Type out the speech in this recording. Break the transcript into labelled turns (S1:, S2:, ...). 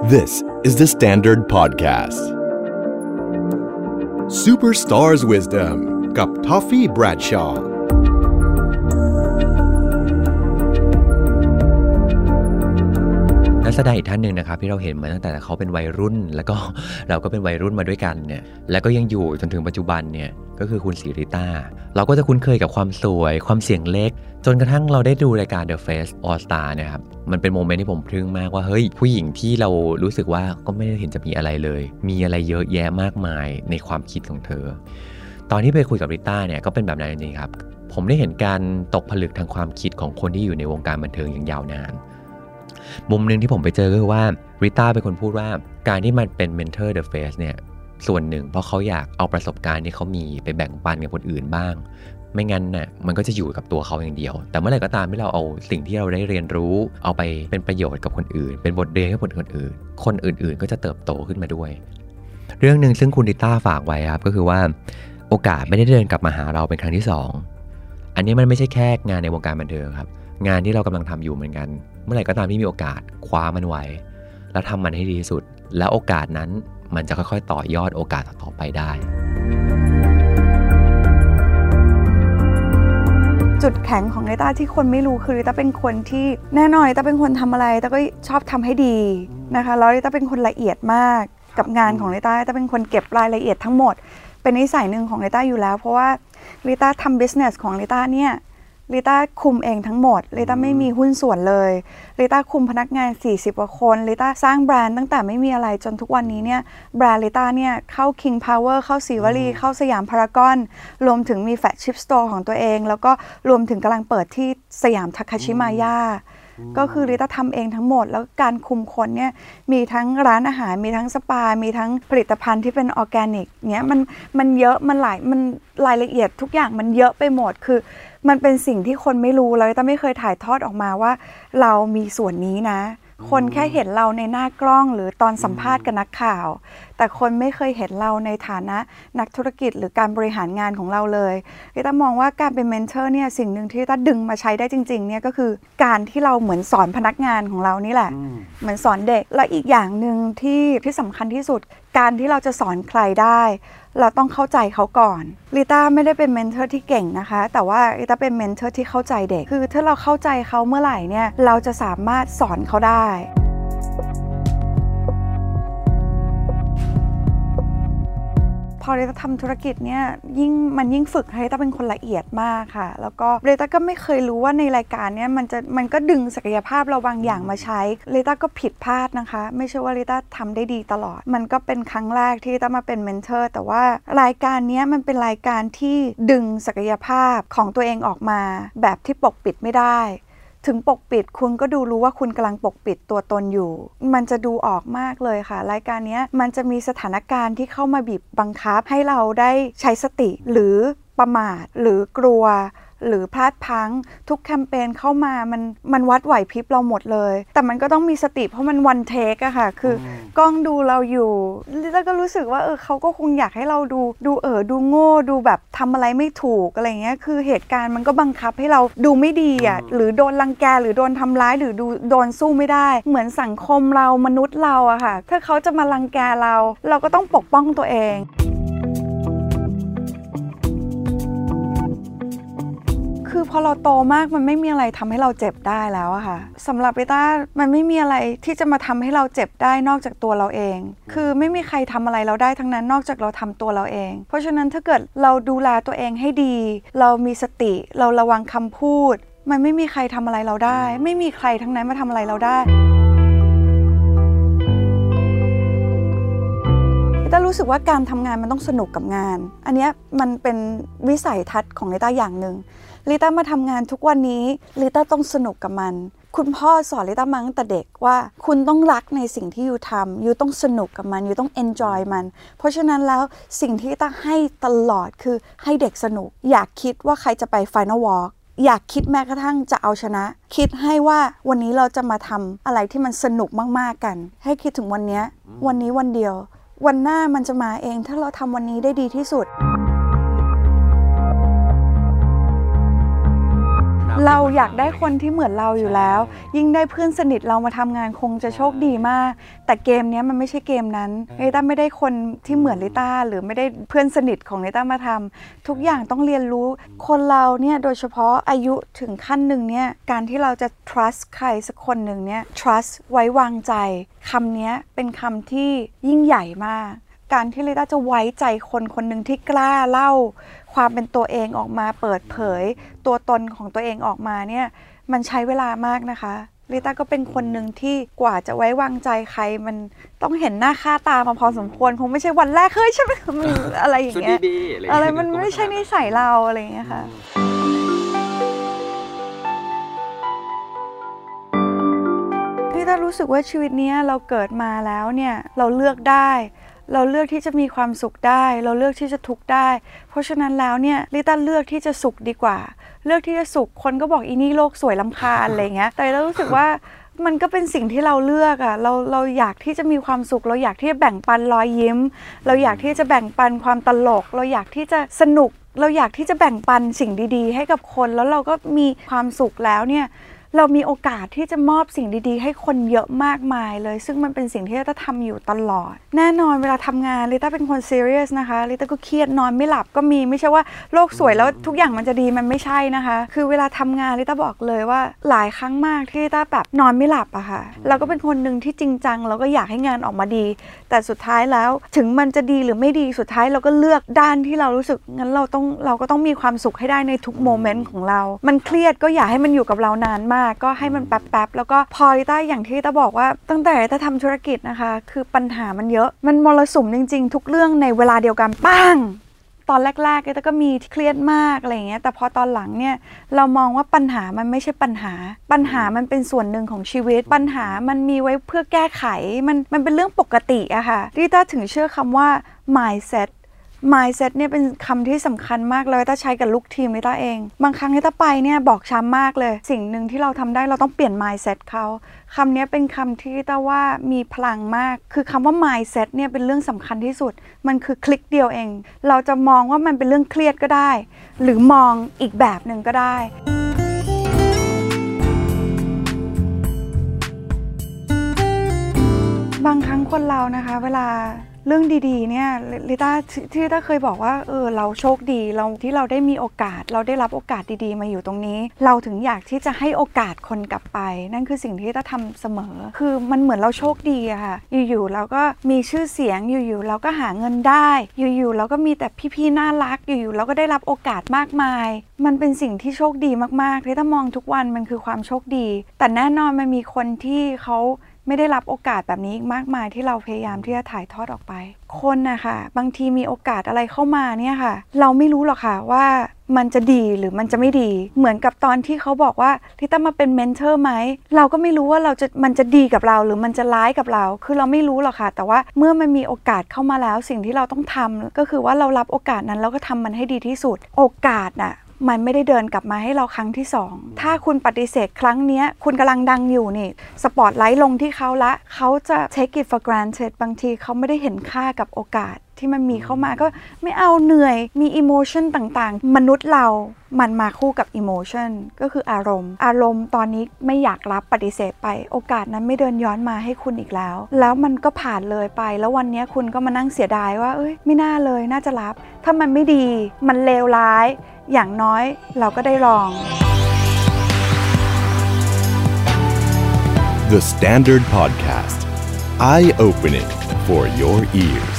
S1: This is the Standard Podcast. Superstars Wisdom กับ Toffee Bradshaw
S2: นักแสดงอีกท่านหนึ่งนะครับที่เราเห็นมาตั้งแต่เขาเป็นวัยรุ่นแล้วก็เราก็เป็นวัยรุ่นมาด้วยกันเนี่ยแล้วก็ยังอยู่จนถึงปัจจุบันเนี่ยก็คือคุณศรีริต้าเราก็จะคุ้นเคยกับความสวยความเสียงเล็กจนกระทั่งเราได้ดูรายการ The Face All Star นะครับมันเป็นโมเมนต์ที่ผมทึ่งมากว่าเฮ้ยผู้หญิงที่เรารู้สึกว่าก็ไม่ได้เห็นจะมีอะไรเลยมีอะไรเยอะแยะมากมายในความคิดของเธอตอนที่ไปคุยกับริต้าเนี่ยก็เป็นแบบนั้นจริงๆครับผมได้เห็นการตกผลึกทางความคิดของคนที่อยู่ในวงการบันเทิงอย่างยาวนานมุมนึงที่ผมไปเจอก็คือว่าริต้าเป็นคนพูดว่าการที่มันเป็นเมนเทอร์ The Face เนี่ยส่วนหนึ่งเพราะเขาอยากเอาประสบการณ์ที่เขามีไปแบ่งปันกับคนอื่นบ้างไม่งั้นน่ะมันก็จะอยู่กับตัวเขาอย่างเดียวแต่เมื่อไหร่ก็ตามที่เราเอาสิ่งที่เราได้เรียนรู้เอาไปเป็นประโยชน์กับคนอื่นเป็นบทเรียนให้คนอื่นก็จะเติบโตขึ้นมาด้วยเรื่องนึงซึ่งคุณริต้าฝากไว้ครับก็คือว่าโอกาสไม่ได้เดินกลับมาหาเราเป็นครั้งที่2อันนี้มันไม่ใช่แค่งานในวงการบันเทิงครับงานที่เรากำลังทำอยู่เหมือนกันเมื่อไหร่ก็ตามที่มีโอกาสคว้ามันไว้แล้วทำมันให้ดีที่สุดแล้วโอกาสนั้นมันจะค่อยๆต่อยอดโอกาสต่อไปได้
S3: จุดแข็งของริต้าที่คนไม่รู้คือริต้าเป็นคนที่แน่นอนริต้าเป็นคนทำอะไรริต้าก็ชอบทำให้ดีนะคะแล้วริต้าเป็นคนละเอียดมากกับงานของริต้าเป็นคนเก็บรายละเอียดทั้งหมดเป็นนิสัยหนึ่งของริต้าอยู่แล้วเพราะว่าริต้าทำ business ของริต้าเนี่ยริต้าคุมเองทั้งหมดริต้าไม่มีหุ้นส่วนเลยริต้าคุมพนักงาน40กว่าคนริต้าสร้างแบรนด์ตั้งแต่ไม่มีอะไรจนทุกวันนี้เนี่ยแบรนด์ริต้าเนี่ยเข้า King Power เข้าศรีวลีเข้าสยามพารากอนรวมถึงมีแฟลกชิพสโตร์ของตัวเองแล้วก็รวมถึงกำลังเปิดที่สยามทาคาชิมายาก็คือริต้าทำเองทั้งหมดแล้วการคุมคนเนี่ยมีทั้งร้านอาหารมีทั้งสปามีทั้งผลิตภัณฑ์ที่เป็นออร์แกนิกเนี้ยมันเยอะมันรายละเอียดทุกอย่างมันเยอะไปหมดคือมันเป็นสิ่งที่คนไม่รู้เลยแต่ไม่เคยถ่ายทอดออกมาว่าเรามีส่วนนี้นะคนแค่เห็นเราในหน้ากล้องหรือตอนสัมภาษณ์กับนักข่าวแต่คนไม่เคยเห็นเราในฐานะนักธุรกิจหรือการบริหารงานของเราเลยริต้ามองว่าการเป็นเมนเทอร์เนี่ยสิ่งหนึ่งที่ริต้าดึงมาใช้ได้จริงๆเนี่ยก็คือการที่เราเหมือนสอนพนักงานของเรานี่แหละเหมือนสอนเด็กและอีกอย่างหนึ่งที่สำคัญที่สุดการที่เราจะสอนใครได้เราต้องเข้าใจเขาก่อนริต้าไม่ได้เป็นเมนเทอร์ที่เก่งนะคะแต่ว่าริต้าเป็นเมนเทอร์ที่เข้าใจเด็กคือถ้าเราเข้าใจเขาเมื่อไหร่เนี่ยเราจะสามารถสอนเขาได้พอริต้าทำธุรกิจเนี่ยยิ่งฝึกให้ริต้าเป็นคนละเอียดมากค่ะแล้วก็ริต้าก็ไม่เคยรู้ว่าในรายการเนี่ยมันก็ดึงศักยภาพเราบางอย่างมาใช้ริต้าก็ผิดพลาดนะคะไม่ใช่ว่าริต้าทำได้ดีตลอดมันก็เป็นครั้งแรกที่ริต้ามาเป็นเมนเทอร์แต่ว่ารายการนี้มันเป็นรายการที่ดึงศักยภาพของตัวเองออกมาแบบที่ปกปิดไม่ได้ถึงปกปิดคุณก็ดูรู้ว่าคุณกำลังปกปิดตัวตนอยู่มันจะดูออกมากเลยค่ะรายการนี้มันจะมีสถานการณ์ที่เข้ามาบีบบังคับให้เราได้ใช้สติหรือประมาทหรือกลัวหรือพลาดพลั้งทุกแคมเปญเข้ามามันวัดไหวพริบเราหมดเลยแต่มันก็ต้องมีสติเพราะมันวันเทคอะค่ะคือกล้องดูเราอยู่แล้วก็รู้สึกว่าเขาก็คงอยากให้เราดูโง่ดูแบบทำอะไรไม่ถูกอะไรเงี้ยคือเหตุการณ์มันก็บังคับให้เราดูไม่ดีอะหรือโดนรังแกหรือโดนทำร้ายหรือโดนสู้ไม่ได้เหมือนสังคมเรามนุษย์เราอะค่ะถ้าเขาจะมารังแกเราก็ต้องปกป้องตัวเองคือพอเราโตมากมันไม่มีอะไรทำให้เราเจ็บได้แล้วอะค่ะสำหรับริต้ามันไม่มีอะไรที่จะมาทำให้เราเจ็บได้นอกจากตัวเราเองคือไม่มีใครทำอะไรเราได้ทั้งนั้นนอกจากเราทำตัวเราเองเพราะฉะนั้นถ้าเกิดเราดูแลตัวเองให้ดีเรามีสติเราระวังคำพูดมันไม่มีใครทำอะไรเราได้ไม่มีใครทั้งนั้นมาทำอะไรเราได้ริต้ารู้สึกว่าการทำงานมันต้องสนุกกับงานอันนี้มันเป็นวิสัยทัศน์ของริต้าอย่างหนึ่งริต้ามาทำงานทุกวันนี้ริต้าต้องสนุกกับมันคุณพ่อสอนริต้ามาตั้งแต่เด็กว่าคุณต้องรักในสิ่งที่อยู่ทำอยู่ต้องสนุกกับมันอยู่ต้อง enjoy มันเพราะฉะนั้นแล้วสิ่งที่ริต้าให้ตลอดคือให้เด็กสนุกอยากคิดว่าใครจะไป Final Walk อยากคิดแม้กระทั่งจะเอาชนะคิดให้ว่าวันนี้เราจะมาทำอะไรที่มันสนุกมากๆกันให้คิดถึงวันนี้วันเดียววันหน้ามันจะมาเองถ้าเราทำวันนี้ได้ดีที่สุดเราอยากได้คนที่เหมือนเราอยู่แล้วยิ่งได้เพื่อนสนิทเรามาทำงานคงจะโชคดีมากแต่เกมนี้มันไม่ใช่เกมนั้นลิต้าไม่ได้คนที่เหมือนลิต้าหรือไม่ได้เพื่อนสนิทของลิต้ามาทำทุกอย่างต้องเรียนรู้คนเราเนี่ยโดยเฉพาะอายุถึงขั้นหนึ่งเนี่ยการที่เราจะ trust ใครสักคนหนึ่งเนี่ย trust ไว้วางใจคำนี้เป็นคำที่ยิ่งใหญ่มากการที่ลิต้าจะไว้ใจคนคนหนึ่งที่กล้าเล่าความเป็นตัวเองออกมาเปิดเผยตัวตนของตัวเองออกมาเนี่ยมันใช้เวลามากนะคะลิต้าก็เป็นคนหนึ่งที่กว่าจะไว้วางใจใครมันต้องเห็นหน้าค่าตามาพอสมควรคงไม่ใช่วันแรกเฮ้ยใช่ไหมอะไรอย่างเงี้ยอะไรมันไม่ใช่นิสัยเราอะไรอย่างเงี้ยค่ะลิต้ารู้สึกว่าชีวิตนี้เราเกิดมาแล้วเนี่ยเราเลือกได้เราเลือกที่จะมีความสุขได้เราเลือกที่จะทุกข์ได้เพราะฉะนั้นแล้วเนี่ยลิต้าเลือกที่จะสุขดีกว่าเลือกที่จะสุขคนก็บอกอีนี่โลกสวยรำคาญอะไรเงี้ยแต่เรารู้สึกว่ามันก็เป็นสิ่งที่เราเลือกอ่ะเราอยากที่จะมีความสุขเราอยากที่จะแบ่งปันรอยยิ้มเราอยากที่จะแบ่งปันความตลกเราอยากที่จะสนุกเราอยากที่จะแบ่งปันสิ่งดีๆให้กับคนแล้วเราก็มีความสุขแล้วเนี่ยเรามีโอกาสที่จะมอบสิ่งดีๆให้คนเยอะมากมายเลยซึ่งมันเป็นสิ่งที่ลิต้าทำอยู่ตลอดแน่นอนเวลาทำงานลิต้าเป็นคนซีเรียสนะคะลิต้าก็เครียดนอนไม่หลับก็มีไม่ใช่ว่าโลกสวยแล้วทุกอย่างมันจะดีมันไม่ใช่นะคะคือเวลาทำงานลิต้าบอกเลยว่าหลายครั้งมากที่ลิต้าแบบนอนไม่หลับอะค่ะเราก็เป็นคนหนึ่งที่จริงจังเราก็อยากให้งานออกมาดีแต่สุดท้ายแล้วถึงมันจะดีหรือไม่ดีสุดท้ายเราก็เลือกด้านที่เรารู้สึกงั้นเราก็ต้องมีความสุขให้ได้ในทุกโมเมนต์ของเรามันเครียดก็อย่าให้มันอยู่กับเรานานมากก็ให้มันแป๊บๆแล้วก็พอลิต้าอย่างที่ลิต้าบอกว่าตั้งแต่ลิต้าทำธุรกิจนะคะคือปัญหามันเยอะมันมรสุมจริงๆทุกเรื่องในเวลาเดียวกันปังตอนแรกๆลิต้าก็มีเครียดมากอะไรอย่างเงี้ยแต่พอตอนหลังเนี่ยเรามองว่าปัญหามันไม่ใช่ปัญหามันเป็นส่วนหนึ่งของชีวิตปัญหามันมีไว้เพื่อแก้ไขมันเป็นเรื่องปกติอะค่ะลิต้าถึงเชื่อคำว่า mindsetเนี่ยเป็นคำที่สำคัญมากเลยต้าใช้กับลูกทีมลิต้าเองบางครั้งที่ต้าไปเนี่ยบอกช้ำมากเลยสิ่งหนึ่งที่เราทำได้เราต้องเปลี่ยน mindset เขาคำนี้เป็นคำที่ต้าว่ามีพลังมากคือคำว่า mindset เนี่ยเป็นเรื่องสำคัญที่สุดมันคือคลิกเดียวเองเราจะมองว่ามันเป็นเรื่องเครียดก็ได้หรือมองอีกแบบหนึ่งก็ได้บางครั้งคนเรานะคะเวลาเรื่องดีๆเนี่ยลิต้าที่ต้าเคยบอกว่าเราโชคดีเราที่เราได้มีโอกาสเราได้รับโอกาสดีๆมาอยู่ตรงนี้เราถึงอยากที่จะให้โอกาสคนกลับไปนั่นคือสิ่งที่ต้าทำเสมอคือมันเหมือนเราโชคดีอะค่ะอยู่ๆเราก็มีชื่อเสียงอยู่ๆเราก็หาเงินได้อยู่ๆเราก็มีแต่พี่ๆน่ารักอยู่ๆเราก็ได้รับโอกาสมากมายมันเป็นสิ่งที่โชคดีมากๆที่ต้ามองทุกวันมันคือความโชคดีแต่แน่นอนมันมีคนที่เขาไม่ได้รับโอกาสแบบนี้มากมายที่เราพยายามที่จะถ่ายทอดออกไปคนนะคะบางทีมีโอกาสอะไรเข้ามาเนี่ยค่ะเราไม่รู้หรอกค่ะว่ามันจะดีหรือมันจะไม่ดีเหมือนกับตอนที่เขาบอกว่าลิต้ามาเป็นเมนเทอร์ไหมเราก็ไม่รู้ว่ามันจะดีกับเราหรือมันจะร้ายกับเราคือเราไม่รู้หรอกค่ะแต่ว่าเมื่อมันมีโอกาสเข้ามาแล้วสิ่งที่เราต้องทำก็คือว่าเรารับโอกาสนั้นแล้วก็ทำมันให้ดีที่สุดโอกาสน่ะมันไม่ได้เดินกลับมาให้เราครั้งที่2ถ้าคุณปฏิเสธครั้งนี้คุณกำลังดังอยู่นี่สปอตไลท์ลงที่เขาละเขาจะ take it for granted บางทีเขาไม่ได้เห็นค่ากับโอกาสที่มันมีเข้ามาก็ไม่เอาเหนื่อยมี emotion ต่างๆมนุษย์เรามันมาคู่กับ emotion ก็คืออารมณ์ตอนนี้ไม่อยากรับปฏิเสธไปโอกาสนั้นไม่เดินย้อนมาให้คุณอีกแล้วมันก็ผ่านเลยไปแล้ววันนี้คุณก็มานั่งเสียดายว่าไม่น่าเลยน่าจะรับถ้ามันไม่ดีมันเลวร้ายอย่างน้อยเราก็ได้ลอง
S1: The Standard Podcast Eye Opening for your ears